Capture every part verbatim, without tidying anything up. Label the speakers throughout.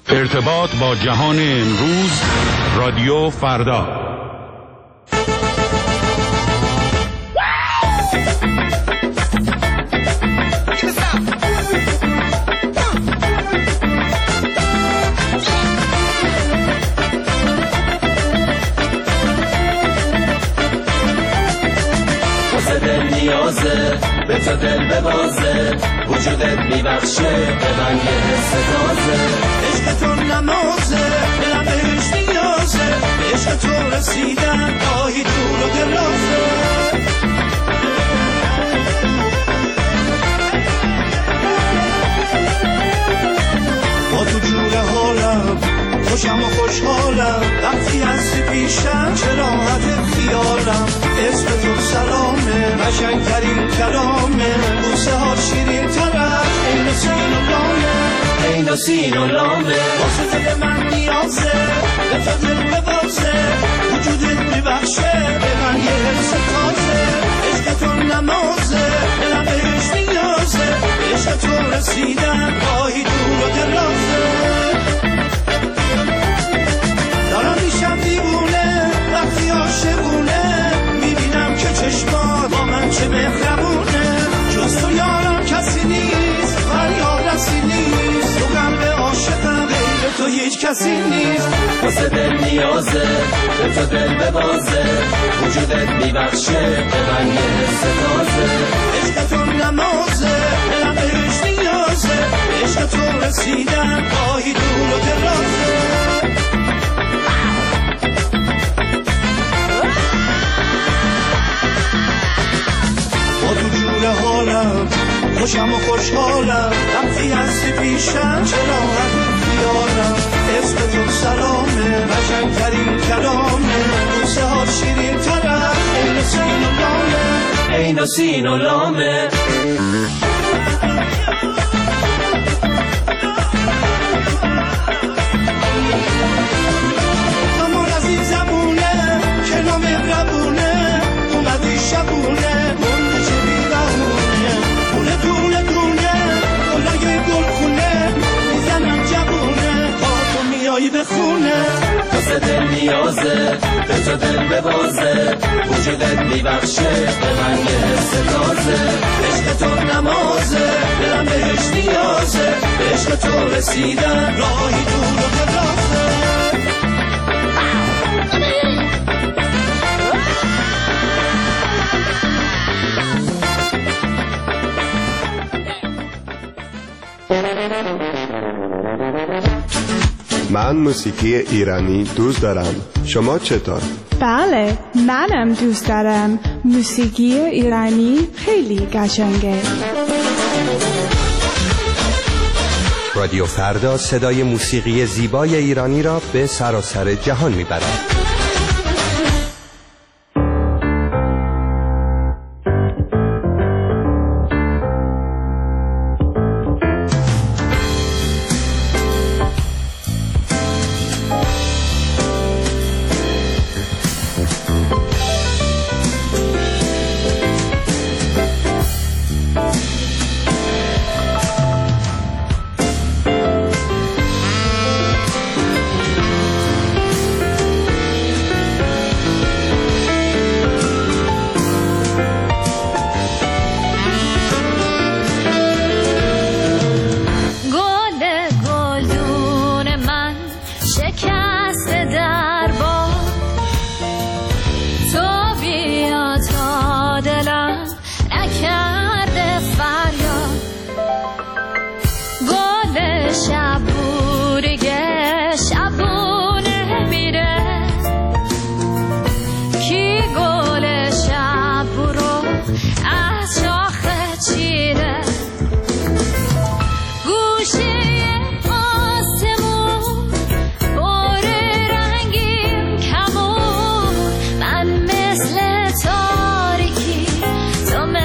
Speaker 1: ارتباط با جهان امروز، رادیو فردا.
Speaker 2: نیازه به تو دل ببازه، وجودت میبخشه به من یه حس تازه. عشق تو نمازه، دلم بهش نیازه، عشق تو رسیدن گاهی دور و درازه. با تو جور حالم خوشم و خوشحالم، وقتی هستی پیشم چه راحت خیالم. اسم تو سلامه، قشنگترین کلامه، بوسه ها شیرین تر از عین سین و لامه، عین سین و لامه. واسه تو من نیازه، به تو دل ببازه، وجودت میبخشه به من یه حس تازه. عشق تو نمازه، دلم بهش نیازه، عشق تو رسیدن گاهی دور و درازه. دارم میشم دیوونه وقتی عاشقونه، میبینم که چشمات با من چه مهربونه. جز تو یارم کسی نیست، فریاد رسی نیست، تو قلب عاشقم غیر تو هیچ کسی نیست. واسه دل نیازه، به تو دل ببازه، وجودت میبخشه به من یه حس تازه. عشق تو نمازه، دلم بهش نیازه، عشق تو رسیدن گاهی دور و درازه. با تو جور حالم خوشم و خوشحالم، وقتی هستی پیشم چه راحت خیالم. اسم تو سلامه، قشنگترین کلامه، بوسه ها شیرین تر از عین سین و لامه، عین سین و لامه. همون از این زبونه که نامه ربونه، اومدی شبونه منده چه بیرهونه، دونه دونه دونه گلای گلخونه، میزنم جبونه با تو میایی به خونه. واسه دل نیازه، به تو دل ببازه، وجودت میبخشه به من یه حس تازه. عشق تو نمازه، دلم بهش نیازه، عشق تو رسیدن راهی دور و درازه.
Speaker 3: من موسیقی ایرانی دوست دارم. شما چطور؟
Speaker 4: بله، منم دوست دارم. موسیقی ایرانی خیلی قشنگه.
Speaker 5: رادیو فردا صدای موسیقی زیبای ایرانی را به سراسر جهان میبرد.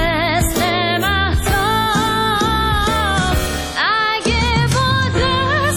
Speaker 6: اگه با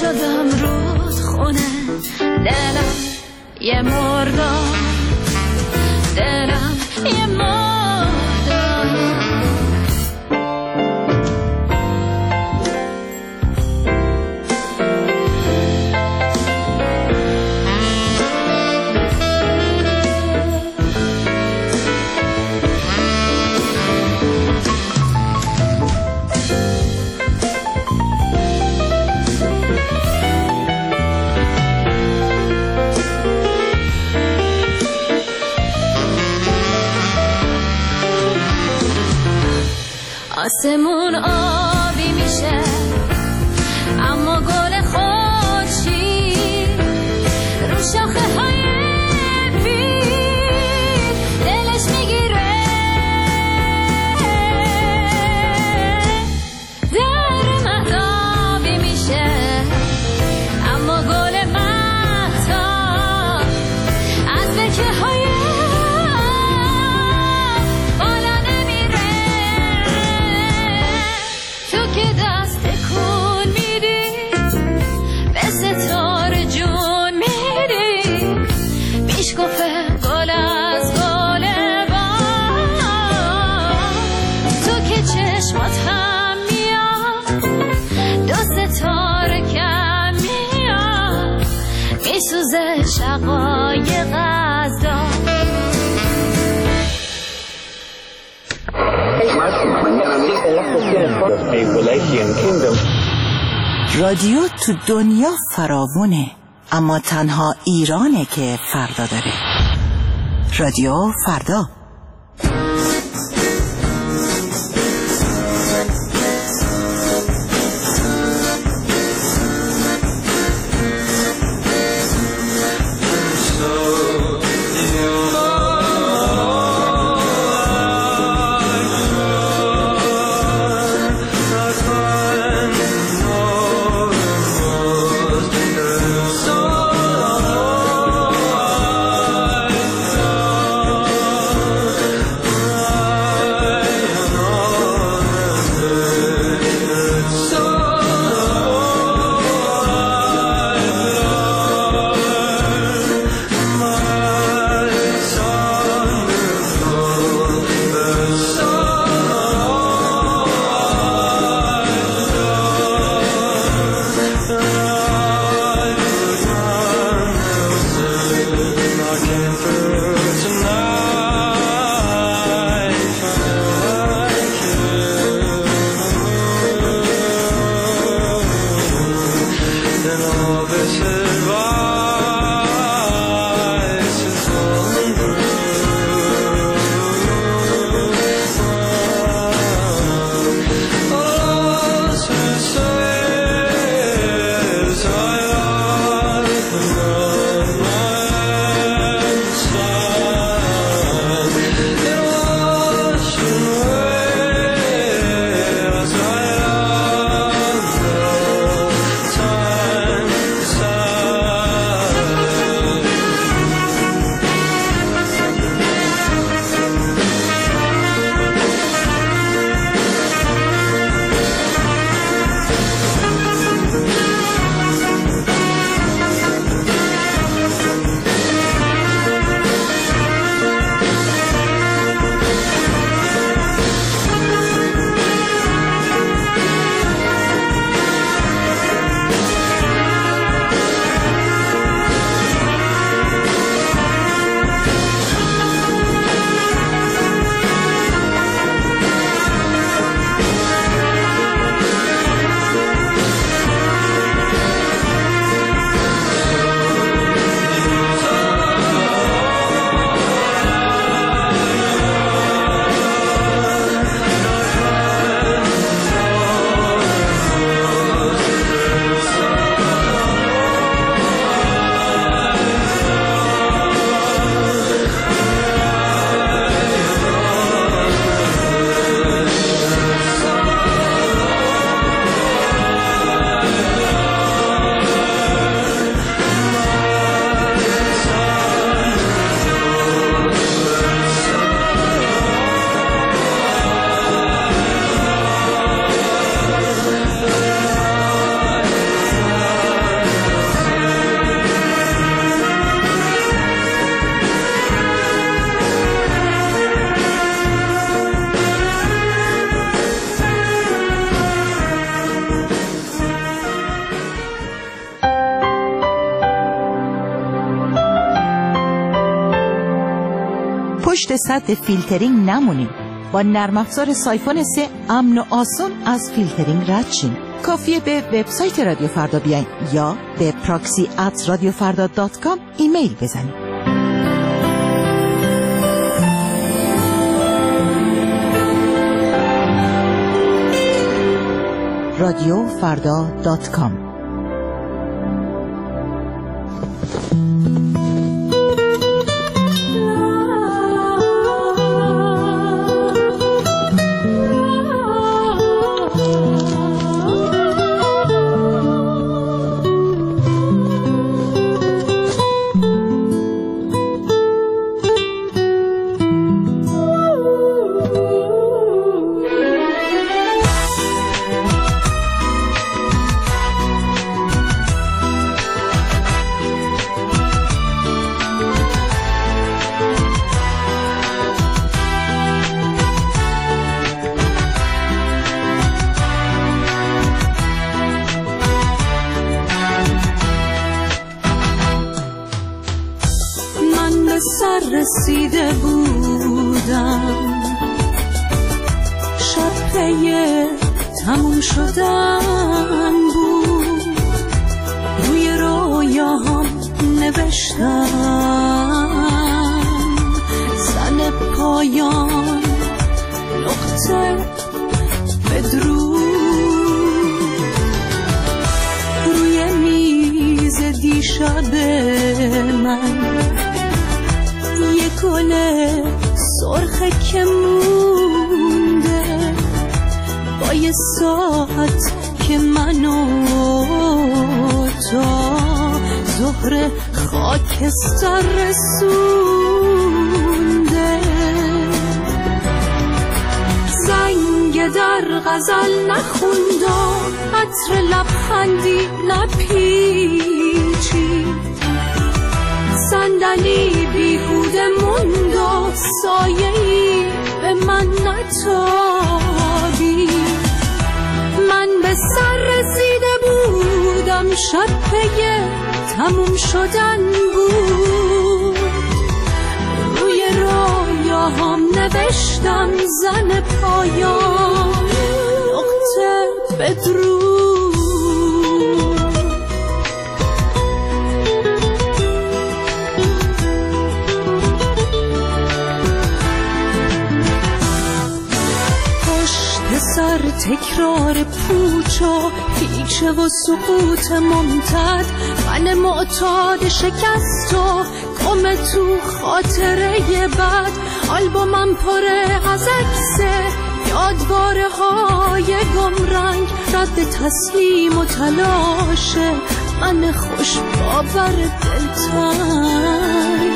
Speaker 6: شدم رودخونه، دلم یه مردار، دلم یه مردار. آسمون آبی میشه اما گل خورشید رو شاخه های پیر دلش میگیره. در مهتابی میشه اما گل مهتاب از بکه های شقایق غزا.
Speaker 7: رادیو تو دنیا فراوونه، اما تنها ایرانه که فردا داره. رادیو فردا. پشت سد فیلترینگ نمونیم. با نرم افزار سایفون سه امن و آسان از فیلترینگ رد شیم. کافیه به وبسایت رادیو فردا بیاین یا به پراکسی ات رادیو فردا دات کام ایمیل بزنید. رادیو فردا دات کام.
Speaker 6: رسیده بودم، شب پی تموم شدن بود، روی رویاهام نوشتم زن پایان نقطه بدرود، روی میز دیشب من گل سرخه که مونده، با یه ساعت که منو تا ظهر خاکستر رسونده، زنگ در غزل نخوندم، عطر لبخندی نپیچید، صندلی بیهوده موند و سایه‌ای به من نتابید، من به سر رسیده بودم، شب پی تموم شدن بود، روی رویاهام نوشتم زن پایان نقطه بدرود. سر تکرار پوچ و پیچه و سقوط ممتد، من معتاد شکست و گم تو خاطره بد، آلبومم پره از عکسه یادواره های گمرنگ، رد تسلیم و تلاشه من خوش باور دلتنگ،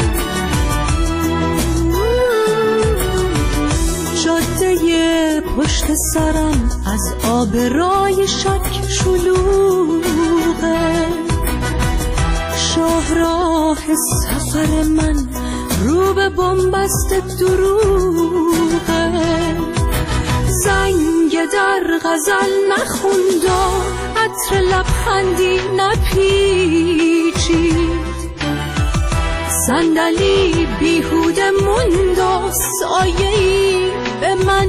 Speaker 6: جاده پشت سرم از آبرای شک شلوغه، شاهراه سفر من رو به بنبست دروغه، زنگ در غزل نخوندم، عطر لبخندی نپیچید، صندلی بیهوده موند و سایه‌ای به من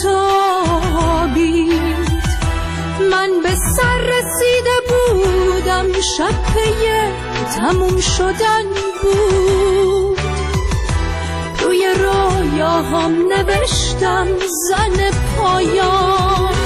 Speaker 6: نتابید، من به سر رسیده بودم، شب پی تموم شدن بود، روی رویاهام نوشتم زن پایان